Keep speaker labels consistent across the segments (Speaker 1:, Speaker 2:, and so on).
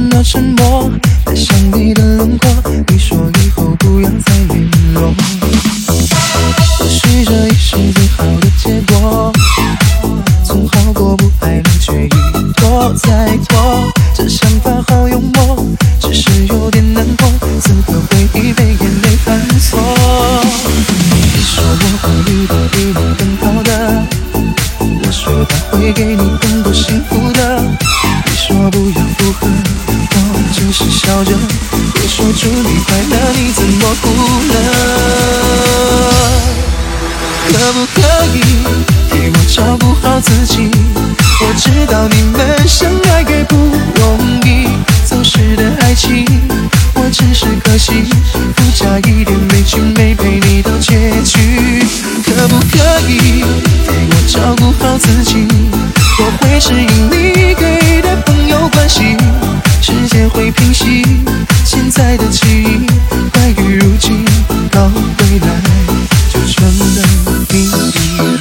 Speaker 1: 到沉默，在想你的轮廓。你说以后不要再联络，或许这也是最好的结果，总好过不爱了却一拖再拖。这想法好幽默，只是有点难过，此刻回忆被眼泪反锁。你说我会遇到比你更好的，我说他会给你更多幸福的。你说不要附和，我只是笑着。我说祝你快乐，你怎么哭了？可不可以替我照顾好自己？我知道你们相爱也不容易，走失的爱情，我只是可惜，附加一点委屈，没陪你到结局。可不可以替我照顾好自己？我会适应你给的朋友关系，时间会平息现在的记忆，快与如今，到未来就成了秘密。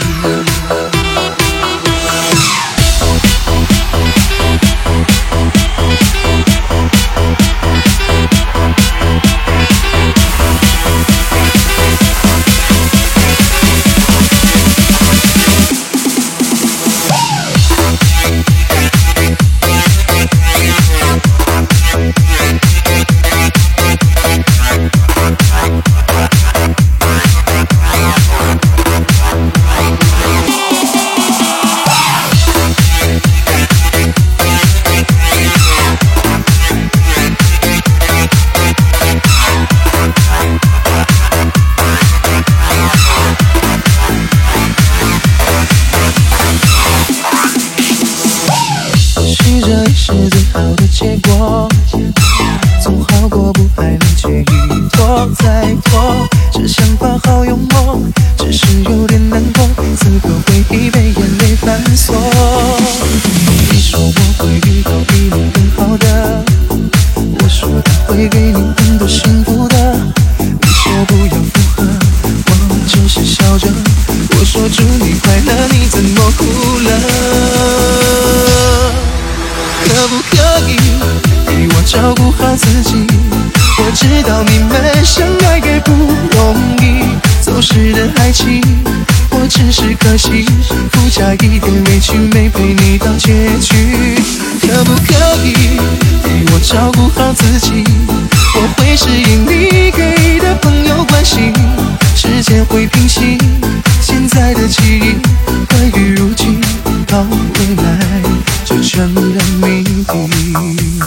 Speaker 1: 这也是最好的结果，总好过不爱了却一拖再拖。这想法好幽默，只是有点难过，此刻回忆被眼泪反锁。你说我会遇到比你更好的，我说他会给你更多幸福的。你说不要附和，我只是笑着。我说祝你快乐，你怎么哭了？可不可以替我照顾好自己？我知道你们相爱也不容易，走失的爱情，我只是可惜，附加一点委屈，没陪你到结局。可不可以替我照顾好自己？我会适应你给的朋友关系，时间会平息现在的记忆，关于如今到未来就成了谜底。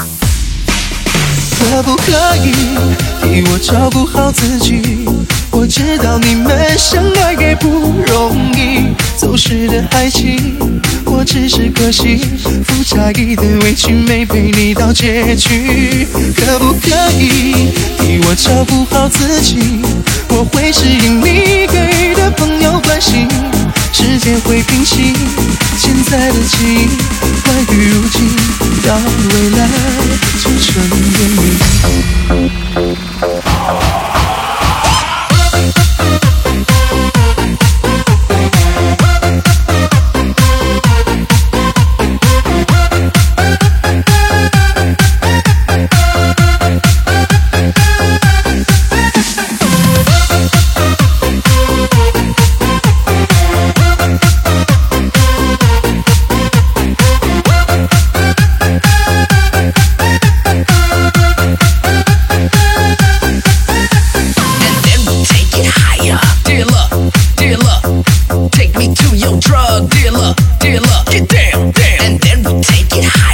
Speaker 1: 可不可以替我照顾好自己？我知道你们相爱也不容易，走失的爱情，我只是可惜，附加一点委屈，没陪你到结局。可不可以替我照顾好自己？我会适应你给的朋友关系，时间会平息现在的记忆，关于如今到未来就成了谜。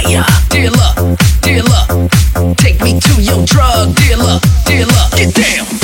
Speaker 2: Take me to your drug dealer, get down.